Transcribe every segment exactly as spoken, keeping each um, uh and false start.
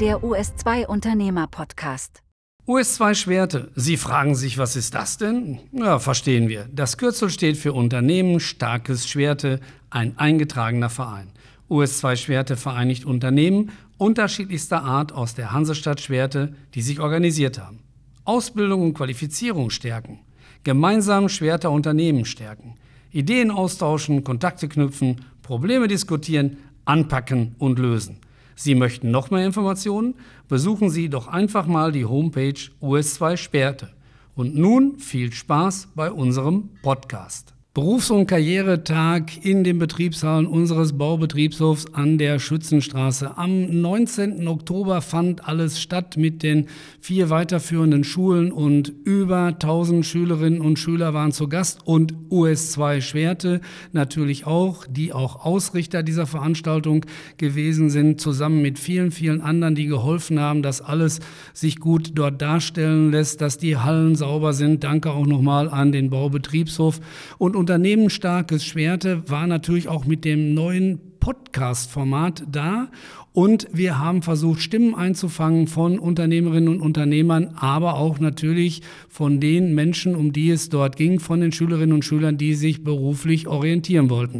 der U S zwei Unternehmer-Podcast. U S zwei Schwerte. Sie fragen sich, was ist das denn? Ja, verstehen wir. Das Kürzel steht für Unternehmen Starkes Schwerte, ein eingetragener Verein. U S zwei Schwerte vereinigt Unternehmen unterschiedlichster Art aus der Hansestadt Schwerte, die sich organisiert haben. Ausbildung und Qualifizierung stärken. Gemeinsam Schwerter Unternehmen stärken. Ideen austauschen, Kontakte knüpfen, Probleme diskutieren, anpacken und lösen. Sie möchten noch mehr Informationen? Besuchen Sie doch einfach mal die Homepage U S zwei Schwerte. Und nun viel Spaß bei unserem Podcast. Berufs- und Karrieretag in den Betriebshallen unseres Baubetriebshofs an der Schützenstraße. Am neunzehnten Oktober fand alles statt mit den vier weiterführenden Schulen und über tausend Schülerinnen und Schüler waren zu Gast und U S zwei Schwerte natürlich auch, die auch Ausrichter dieser Veranstaltung gewesen sind, zusammen mit vielen, vielen anderen, die geholfen haben, dass alles sich gut dort darstellen lässt, dass die Hallen sauber sind. Danke auch nochmal an den Baubetriebshof. Und Unternehmen Starkes Schwerte war natürlich auch mit dem neuen Podcast-Format da und wir haben versucht, Stimmen einzufangen von Unternehmerinnen und Unternehmern, aber auch natürlich von den Menschen, um die es dort ging, von den Schülerinnen und Schülern, die sich beruflich orientieren wollten.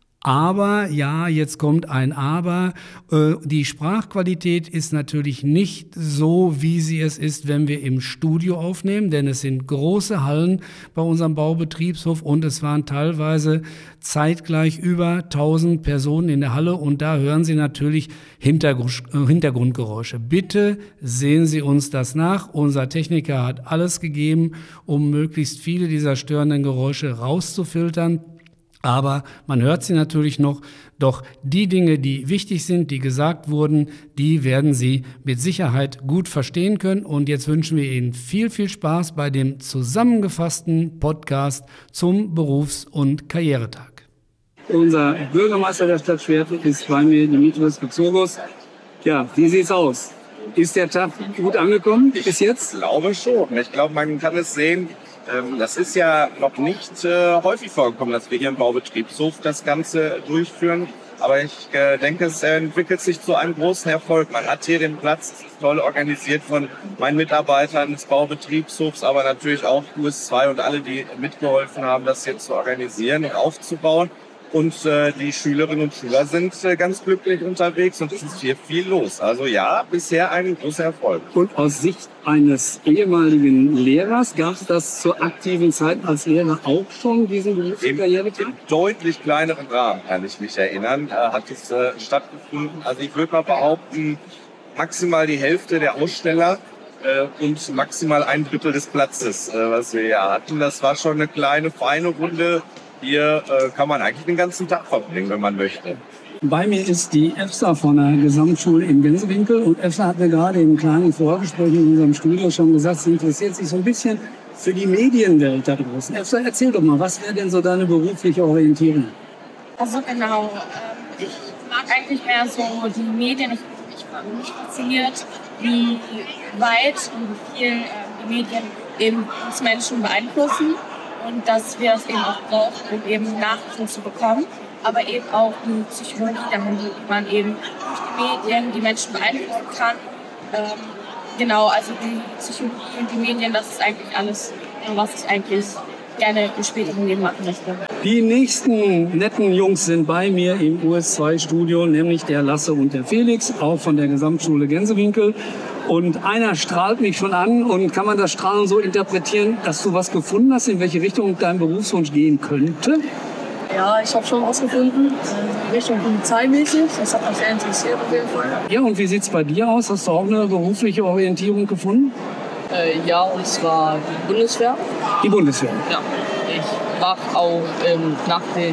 Aber, ja, jetzt kommt ein Aber, äh, die Sprachqualität ist natürlich nicht so, wie sie es ist, wenn wir im Studio aufnehmen, denn es sind große Hallen bei unserem Baubetriebshof und es waren teilweise zeitgleich über tausend Personen in der Halle und da hören Sie natürlich Hintergrund, äh, Hintergrundgeräusche. Bitte sehen Sie uns das nach. Unser Techniker hat alles gegeben, um möglichst viele dieser störenden Geräusche rauszufiltern. Aber man hört sie natürlich noch, doch die Dinge, die wichtig sind, die gesagt wurden, die werden Sie mit Sicherheit gut verstehen können. Und jetzt wünschen wir Ihnen viel, viel Spaß bei dem zusammengefassten Podcast zum Berufs- und Karrieretag. Unser Bürgermeister der Stadt Schwerte ist bei mir, Dimitris Bezogos. Ja, wie sieht's aus? Ist der Tag gut angekommen bis jetzt? Ich glaube schon. Ich glaube, man kann es sehen. Das ist ja noch nicht äh, häufig vorgekommen, dass wir hier im Baubetriebshof das Ganze durchführen. Aber ich äh, denke, es entwickelt sich zu einem großen Erfolg. Man hat hier den Platz, es ist toll organisiert von meinen Mitarbeitern des Baubetriebshofs, aber natürlich auch U S zwei und alle, die mitgeholfen haben, das hier zu organisieren und aufzubauen. Und äh, die Schülerinnen und Schüler sind äh, ganz glücklich unterwegs und es ist hier viel los. Also ja, bisher ein großer Erfolg. Und aus Sicht eines ehemaligen Lehrers gab es das zur aktiven Zeit als Lehrer auch schon, diesen beruflichen Karrieretag? Im deutlich kleineren Rahmen, kann ich mich erinnern, äh, hat es äh, stattgefunden. Also ich würde mal behaupten, maximal die Hälfte der Aussteller äh, und maximal ein Drittel des Platzes, äh, was wir hier hatten. Das war schon eine kleine, feine Runde. Hier äh, kann man eigentlich den ganzen Tag verbringen, wenn man möchte. Bei mir ist die EFSA von der Gesamtschule in Gänsewinkel. Und EFSA hat mir gerade im kleinen Vorgespräch in unserem Studio schon gesagt, sie interessiert sich so ein bisschen für die Medienwelt da draußen. EFSA, erzähl doch mal, was wäre denn so deine berufliche Orientierung? Also genau, ähm, ich mag eigentlich mehr so die Medien. Ich, ich war mich fasziniert, wie weit und wie viel äh, die Medien eben uns Menschen beeinflussen. Und dass wir es eben auch brauchen, um eben Nachrichten zu bekommen, aber eben auch die Psychologie dahinter, wie man eben durch die Medien die Menschen beeinflussen kann. Ähm, genau, also die Psychologie und die Medien, das ist eigentlich alles, was ich eigentlich gerne im späteren Leben machen möchte. Die nächsten netten Jungs sind bei mir im U S zwei Studio, nämlich der Lasse und der Felix, auch von der Gesamtschule Gänsewinkel. Und einer strahlt mich schon an und kann man das Strahlen so interpretieren, dass du was gefunden hast, in welche Richtung dein Berufswunsch gehen könnte? Ja, ich habe schon was gefunden, in Richtung polizeimäßig. Das hat mich sehr interessiert auf jeden Fall. Ja, und wie sieht es bei dir aus? Hast du auch eine berufliche Orientierung gefunden? Äh, ja, und zwar die Bundeswehr. Die Bundeswehr? Ja. Ich mache auch ähm, nach den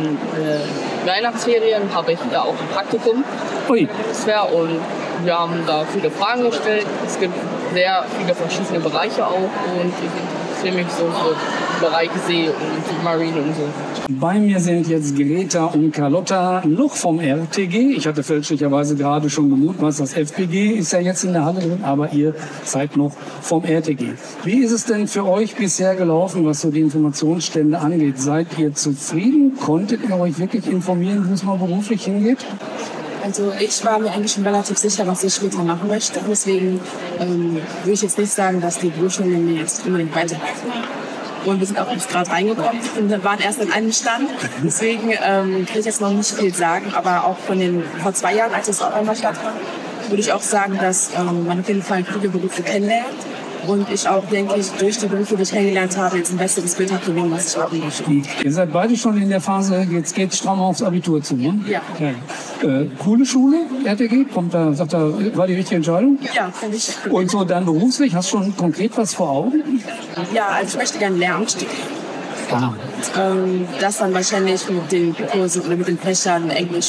äh, Weihnachtsferien habe ich da auch ein Praktikum Ui. in der Bundeswehr und wir haben da viele Fragen gestellt. Es gibt sehr viele verschiedene Bereiche auch und ich interessiere mich so für Bereiche See und Marine und so. Bei mir sind jetzt Greta und Carlotta noch vom R T G. Ich hatte fälschlicherweise gerade schon gemutmaßt, das F P G ist ja jetzt in der Halle drin, aber ihr seid noch vom R T G. Wie ist es denn für euch bisher gelaufen, was so die Informationsstände angeht? Seid ihr zufrieden? Konntet ihr euch wirklich informieren, wo es mal beruflich hingeht? Also ich war mir eigentlich schon relativ sicher, was ich später machen möchte. Deswegen ähm, würde ich jetzt nicht sagen, dass die Berufsschule mir jetzt unbedingt weiterhelfen. Und wir sind auch jetzt gerade reingekommen und wir waren erst an einem Stand. Deswegen ähm, kann ich jetzt noch nicht viel sagen. Aber auch von den vor zwei Jahren, als es auch einmal stattfand, würde ich auch sagen, dass ähm, man auf jeden Fall viele Berufe kennenlernt. Und ich auch, denke ich, durch die Berufe, die ich kennengelernt habe, jetzt ein besseres Bild habe von dem, was ich machen möchte. Ihr seid beide schon in der Phase, jetzt geht's stramm aufs Abitur zu, ne? Ja. ja. Äh, coole Schule, R T G, kommt da, sagt er, war die richtige Entscheidung? Ja, finde ich. Und so dann beruflich, hast du schon konkret was vor Augen? Ja, also ich möchte gerne Lehramt studieren. Ah. Ähm, das dann wahrscheinlich mit den Kursen oder mit den Fächern Englisch.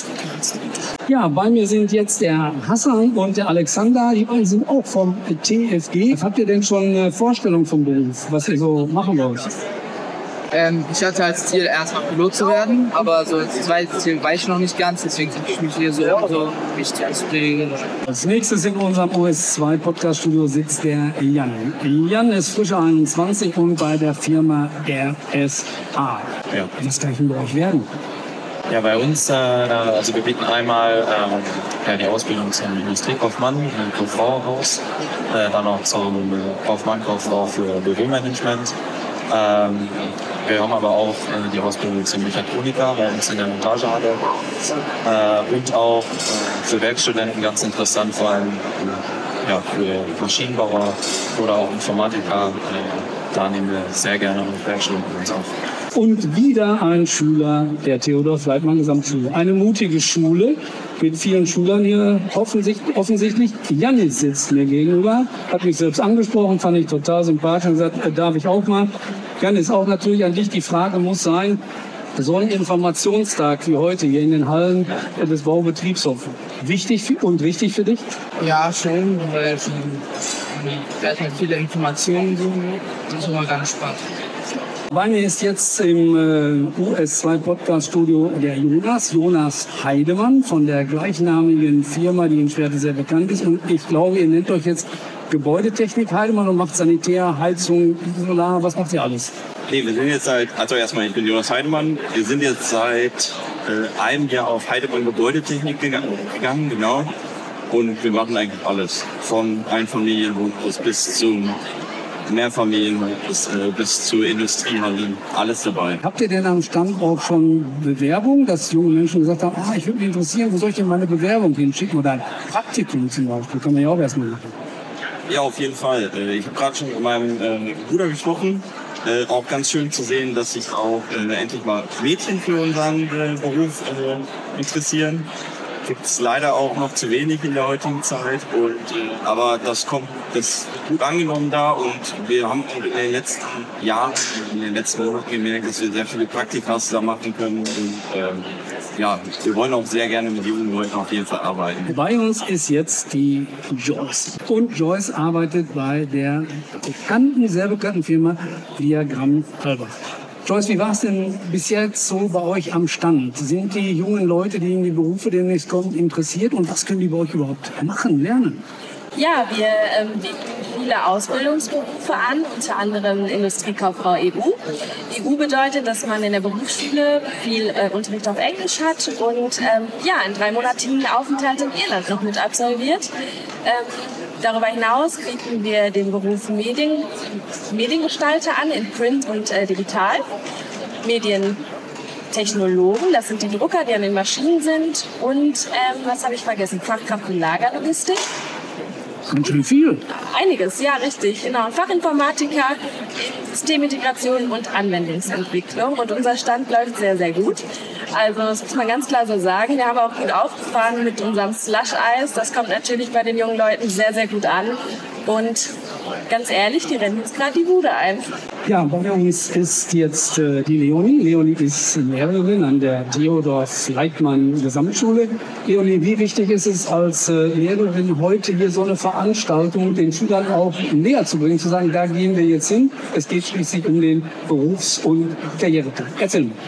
Ja, bei mir sind jetzt der Hassan und der Alexander. Die beiden sind auch vom T F G. Habt ihr denn schon eine Vorstellung vom Beruf, was ihr so machen wollt? Ähm, ich hatte als Ziel, erstmal Pilot zu werden, aber so das zweite Ziel weiß ich noch nicht ganz, deswegen finde ich mich hier so, so wichtig anzubringen. Als nächstes in unserem O S zwei Podcast Studio sitzt der Jan. Jan ist frische einundzwanzig und bei der Firma R S A. Ja. Was kann ich denn bei euch werden? Ja, bei uns, äh, also wir bieten einmal ähm, ja, die Ausbildung zum Industriekaufmann im Kauffrau-Haus, äh, dann auch zum äh, Kaufmann, Kauffrau für Büromanagement. Ähm, wir haben aber auch äh, die Ausbildung zum Mechatroniker bei uns in der Montagehalle äh, und auch äh, für Werkstudenten ganz interessant, vor allem äh, ja, für Maschinenbauer oder auch Informatiker. Äh, da nehmen wir sehr gerne auch Werkstudenten uns auf. Und wieder ein Schüler der Theodor-Fleitmann Gesamtschule. Eine mutige Schule mit vielen Schülern hier offensichtlich. offensichtlich. Janis sitzt mir gegenüber, hat mich selbst angesprochen, fand ich total sympathisch und gesagt, äh, darf ich auch mal. Janis, auch natürlich an dich die Frage muss sein, so ein Informationstag wie heute hier in den Hallen des Baubetriebshofs, wichtig und wichtig für dich? Ja, schon, weil es erstmal viele Informationen so, das ist immer ganz spannend. Bei mir ist jetzt im äh, U S zwei Podcast Studio der Jonas, Jonas Heidemann von der gleichnamigen Firma, die in Schwerte sehr bekannt ist. Und ich glaube, ihr nennt euch jetzt Gebäudetechnik Heidemann und macht Sanitär, Heizung, Solar, was macht ihr alles? Nee, wir sind jetzt seit, also erstmal, ich bin Jonas Heidemann. Wir sind jetzt seit äh, einem Jahr auf Heidemann Gebäudetechnik gegangen, gegangen, genau. Und wir machen eigentlich alles. Von Einfamilienwohnhaus bis zum Mehrfamilien bis, äh, bis zur Industriehalle, alles dabei. Habt ihr denn am Stand auch schon Bewerbungen, dass junge Menschen gesagt haben, ah, ich würde mich interessieren, wo soll ich denn meine Bewerbung hinschicken? Oder ein Praktikum zum Beispiel, kann man ja auch erstmal machen. Ja, auf jeden Fall. Ich habe gerade schon mit meinem äh, Bruder gesprochen. Äh, auch ganz schön zu sehen, dass sich auch äh, endlich mal Mädchen für unseren äh, Beruf äh, interessieren. Gibt es leider auch noch zu wenig in der heutigen Zeit. Und, äh, aber das kommt, das wird gut angenommen da. Und wir haben in den letzten Jahren, in den letzten Monaten gemerkt, dass wir sehr viele Praktikas da machen können. Und ähm, ja, wir wollen auch sehr gerne mit jungen Leuten auf jeden Fall arbeiten. Bei uns ist jetzt die Joyce. Und Joyce arbeitet bei der bekannten, sehr bekannten Firma Diagramm Halbach. Joyce, wie war es denn bis jetzt so bei euch am Stand? Sind die jungen Leute, die in die Berufe demnächst kommen, interessiert? Und was können die bei euch überhaupt machen, lernen? Ja, wir ähm, bieten viele Ausbildungsberufe an, unter anderem Industriekauffrau E U. E U bedeutet, dass man in der Berufsschule viel äh, Unterricht auf Englisch hat und ähm, ja, einen dreimonatigen Aufenthalt in Irland noch mit absolviert. Ähm, darüber hinaus bieten wir den Beruf Medien, Mediengestalter an, in Print und äh, digital. Medientechnologen, das sind die Drucker, die an den Maschinen sind. Und ähm, was habe ich vergessen? Fachkraft und Lagerlogistik. Ganz schön viel. Einiges, ja, richtig. Genau. Fachinformatiker, Systemintegration und Anwendungsentwicklung. Und unser Stand läuft sehr, sehr gut. Also das muss man ganz klar so sagen. Wir haben auch gut aufgefahren mit unserem Slush-Eis. Das kommt natürlich bei den jungen Leuten sehr, sehr gut an. Und ganz ehrlich, die rennen jetzt gerade die Bude ein. Ja, bei uns ist jetzt äh, die Leonie. Leonie ist Lehrerin an der Theodor-Fleitmann Gesamtschule. Leonie, wie wichtig ist es als äh, Lehrerin heute hier so eine Veranstaltung den Schülern auch näher zu bringen, zu sagen, da gehen wir jetzt hin. Es geht schließlich um den Berufs- und Karrieretag. Erzähl mal.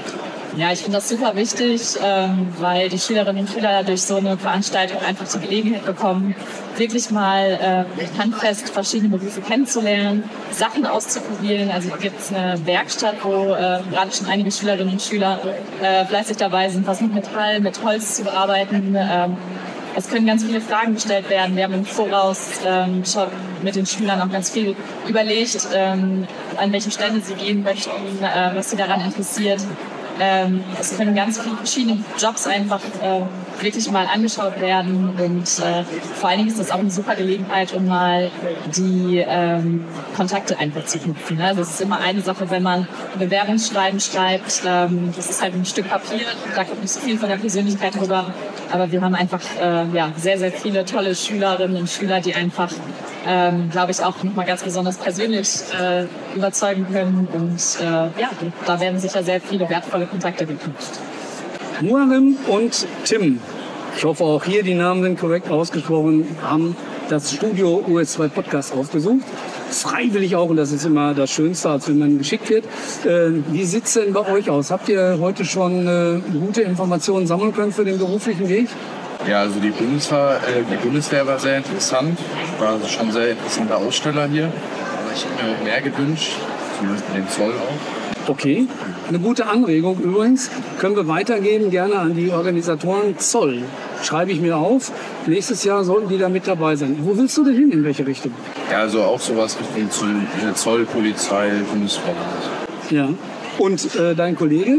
Ja, ich finde das super wichtig, ähm, weil die Schülerinnen und Schüler durch so eine Veranstaltung einfach die Gelegenheit bekommen, wirklich mal äh, handfest verschiedene Berufe kennenzulernen, Sachen auszuprobieren. Also hier gibt es eine Werkstatt, wo äh, gerade schon einige Schülerinnen und Schüler äh, fleißig dabei sind, was mit Metall, mit Holz zu bearbeiten. Ähm, es können ganz viele Fragen gestellt werden. Wir haben im Voraus ähm, schon mit den Schülern auch ganz viel überlegt, ähm, an welche Stelle sie gehen möchten, äh, was sie daran interessiert. Ähm, es können ganz viele verschiedene Jobs einfach äh, wirklich mal angeschaut werden und äh, vor allen Dingen ist das auch eine super Gelegenheit, um mal die ähm, Kontakte einfach zu knüpfen. Ne? Das ist immer eine Sache, wenn man ein Bewerbungsschreiben schreibt, ähm, das ist halt ein Stück Papier, da kommt nicht so viel von der Persönlichkeit rüber, aber wir haben einfach äh, ja, sehr, sehr viele tolle Schülerinnen und Schüler, die einfach, ähm, glaube ich, auch nochmal ganz besonders persönlich äh, überzeugen können und äh, ja, da werden sicher sehr viele wertvolle Kontakte geknüpft. Muharrem und Tim, ich hoffe auch hier die Namen sind korrekt ausgesprochen, haben das Studio U S zwei Podcast aufgesucht. Freiwillig auch, und das ist immer das Schönste, als wenn man geschickt wird. Äh, wie sieht es denn bei euch aus? Habt ihr heute schon äh, gute Informationen sammeln können für den beruflichen Weg? Ja, also die Bundeswehr, äh, die Bundeswehr war sehr interessant. War also schon sehr interessanter Aussteller hier. Aber ich hätte mir mehr gewünscht, zumindest mit dem Zoll auch. Okay, eine gute Anregung übrigens. Können wir weitergeben, gerne an die Organisatoren. Zoll, schreibe ich mir auf. Nächstes Jahr sollten die da mit dabei sein. Wo willst du denn hin, in welche Richtung? Ja, also auch sowas Richtung Zoll, Zoll Polizei, Bundeswehr. Ja, und äh, dein Kollege?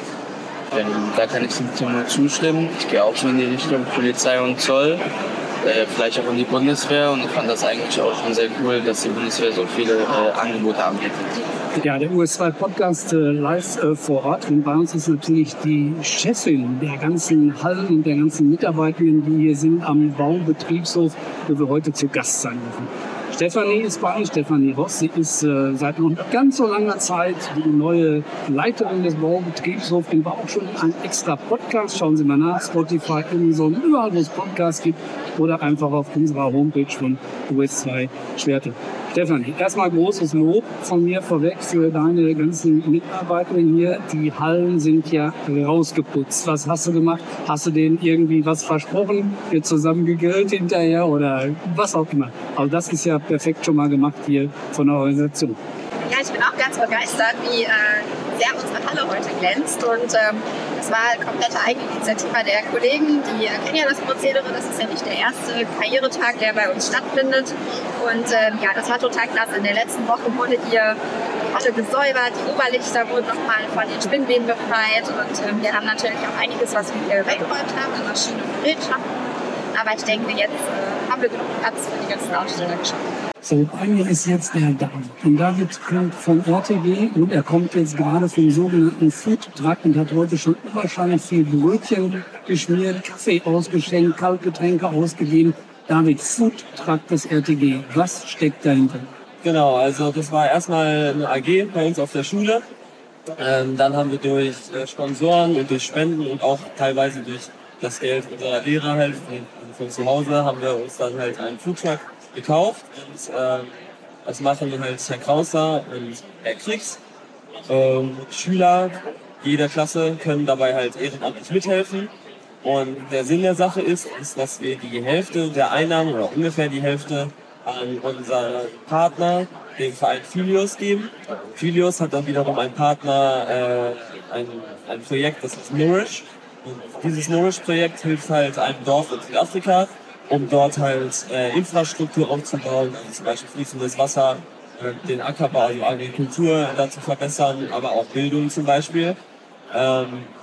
Ähm, da kann ich dem nur zustimmen. Ich gehe auch schon in die Richtung Polizei und Zoll. Äh, vielleicht auch in die Bundeswehr und ich fand das eigentlich auch schon sehr cool, dass die Bundeswehr so viele äh, Angebote anbietet. Ja, der U S zwei Podcast äh, live äh, vor Ort. Und bei uns ist natürlich die Chefin der ganzen Hallen und der ganzen Mitarbeitenden, die hier sind am Baubetriebshof, wo wir heute zu Gast sein dürfen. Stefanie ist bei uns, Stefanie Ross. Sie ist äh, seit noch nicht ganz so langer Zeit die neue Leiterin des Baubetriebshofs. Die war auch schon ein extra Podcast. Schauen Sie mal nach, Spotify, Amazon, überall, wo es Podcasts gibt. Oder einfach auf unserer Homepage von U S zwei Schwerte. Stefanie, erstmal großes Lob von mir vorweg für deine ganzen Mitarbeiterinnen hier. Die Hallen sind ja rausgeputzt. Was hast du gemacht? Hast du denen irgendwie was versprochen? Wir zusammen gegrillt hinterher oder was auch immer. Aber das ist ja perfekt schon mal gemacht hier von der Organisation. Ja, ich bin auch ganz begeistert, wie äh, sehr unsere Halle heute glänzt. Und ähm, das war eine komplette Eigeninitiative der Kollegen. Die äh, kennen ja das Prozedere. Das ist ja nicht der erste Karrieretag, der bei uns stattfindet. Und ähm, ja, das war total klasse. In der letzten Woche wurde hier die Halle gesäubert. Die Oberlichter wurden nochmal von den Spinnweben befreit. Und ähm, wir haben natürlich auch einiges, was wir hier weggeräumt haben, an Maschinen und Gerätschaften. Aber ich denke, jetzt äh, haben wir genug Platz für die ganzen Aussteller geschaffen. So, bei mir ist jetzt der David. Und David kommt vom R T G und er kommt jetzt gerade vom sogenannten Food Truck und hat heute schon unwahrscheinlich viel Brötchen geschmiert, Kaffee ausgeschenkt, Kaltgetränke ausgegeben. David, Food Truck des R T G, was steckt dahinter? Genau, also das war erstmal eine A G bei uns auf der Schule. Ähm, dann haben wir durch äh, Sponsoren und durch Spenden und auch teilweise durch das Geld unserer Lehrer halt von, von zu Hause haben wir uns dann halt einen Food Truck gekauft und äh, das machen halt Herr Krauser und Herr Kriegs. Ähm, Schüler jeder Klasse können dabei halt ehrenamtlich mithelfen. Und der Sinn der Sache ist, ist, dass wir die Hälfte der Einnahmen oder ungefähr die Hälfte an unseren Partner, den Verein Filius, geben. Filius hat dann wiederum einen Partner, äh, ein, ein Projekt, das ist Nourish. Und dieses Nourish-Projekt hilft halt einem Dorf in Südafrika, um dort halt äh, Infrastruktur aufzubauen, also zum Beispiel fließendes Wasser, äh, den Ackerbau, also Agrikultur da zu verbessern, aber auch Bildung zum Beispiel. Ähm,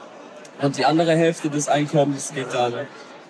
und die andere Hälfte des Einkommens geht dann äh,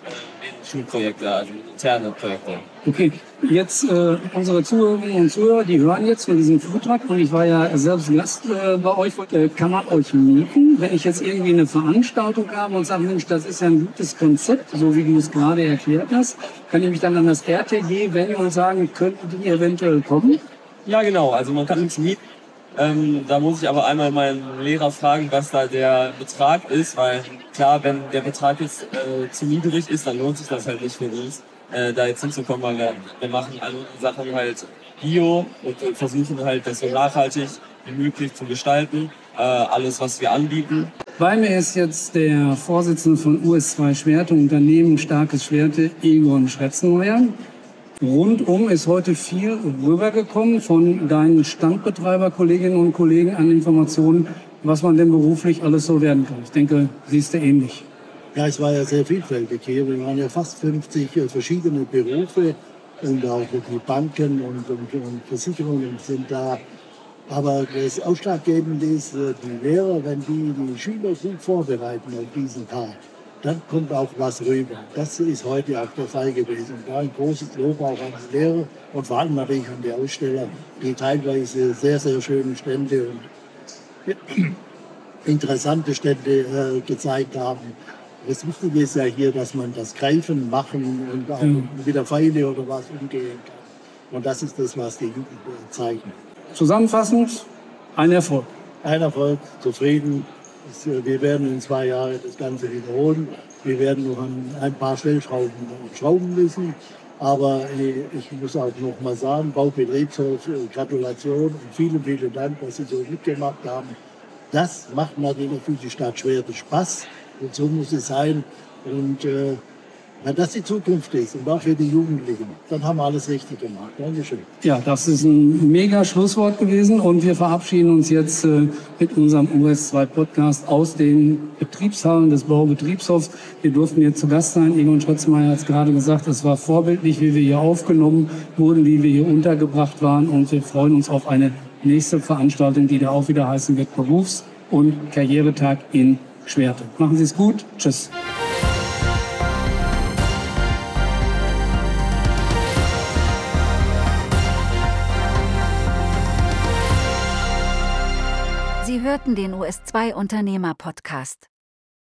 in Schulprojekte, also interne Projekte. Okay, jetzt äh, unsere Zuhörerinnen und Zuhörer, die hören jetzt von diesem Foodtruck und ich war ja selbst Gast äh, bei euch. Äh, kann man euch mieten, wenn ich jetzt irgendwie eine Veranstaltung habe und sage, Mensch, das ist ja ein gutes Konzept, so wie du es gerade erklärt hast, kann ich mich dann an das R T G wenden und sagen, könnten die eventuell kommen? Ja, genau, also man kann uns mieten. Ähm, da muss ich aber einmal meinen Lehrer fragen, was da der Betrag ist, weil klar, wenn der Betrag jetzt äh, zu niedrig ist, dann lohnt sich das halt nicht für uns, äh, da jetzt hinzukommen, weil wir, wir machen alle Sachen halt bio und versuchen halt das so nachhaltig wie möglich zu gestalten, äh, alles was wir anbieten. Bei mir ist jetzt der Vorsitzende von U S zwei Schwerte, Unternehmen Starkes Schwerte, Egon Schretzenmeier. Rundum ist heute viel rübergekommen von deinen Standbetreiberkolleginnen und Kollegen an Informationen, was man denn beruflich alles so werden kann. Ich denke, siehst du ähnlich. Ja, es war ja sehr vielfältig hier. Wir waren ja fast fünfzig verschiedene Berufe und auch die Banken und, und, und Versicherungen sind da. Aber das Ausschlaggebende ist, die Lehrer, wenn die die Schüler gut vorbereiten auf diesen Tag, dann kommt auch was rüber. Das ist heute auch der Fall gewesen. Und da ein großes Lob auch an die Lehrer und vor allem natürlich an die Aussteller, die teilweise sehr, sehr schöne Stände und interessante Stände äh, gezeigt haben. Das Wichtige ist ja hier, dass man das Greifen, Machen und auch mhm. mit der Pfeile oder was umgehen kann. Und das ist das, was die Jugend zeichnen. Zusammenfassend, ein Erfolg. Ein Erfolg, zufrieden. Wir werden in zwei Jahren das Ganze wiederholen. Wir werden noch an ein paar Stellschrauben schrauben müssen. Aber ich muss auch noch mal sagen, Baubetriebshof, Gratulation und vielen, vielen Dank, dass Sie so mitgemacht haben. Das macht natürlich für die Stadt Schwerte Spaß. Und so muss es sein. Und äh, wenn das die Zukunft ist und auch für die Jugendlichen, dann haben wir alles richtig gemacht. Dankeschön. Ja, das ist ein mega Schlusswort gewesen. Und wir verabschieden uns jetzt äh, mit unserem U S zwei Podcast aus den Betriebshallen des Baubetriebshofs. Wir durften jetzt zu Gast sein. Egon Schretzenmeier hat es gerade gesagt, es war vorbildlich, wie wir hier aufgenommen wurden, wie wir hier untergebracht waren. Und wir freuen uns auf eine nächste Veranstaltung, die da auch wieder heißen wird, Berufs- und Karrieretag in Schwerte. Machen Sie es gut. Tschüss. Sie hörten den U S zwei Unternehmer Podcast.